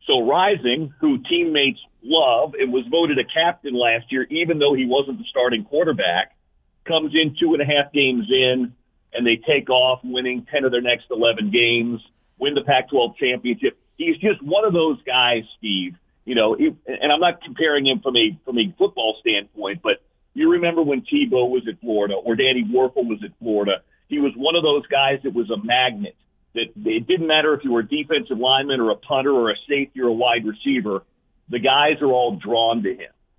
So Rising, who teammates love and was voted a captain last year, even though he wasn't the starting quarterback, comes in 2.5 games in, and they take off, winning 10 of their next 11 games, win the Pac-12 championship. He's just one of those guys, Steve. You know, and I'm not comparing him from a football standpoint, but you remember when Tebow was at Florida or Danny Werfel was at Florida. He was one of those guys that was a magnet. That it didn't matter if you were a defensive lineman or a punter or a safety or a wide receiver. The guys are all drawn to him.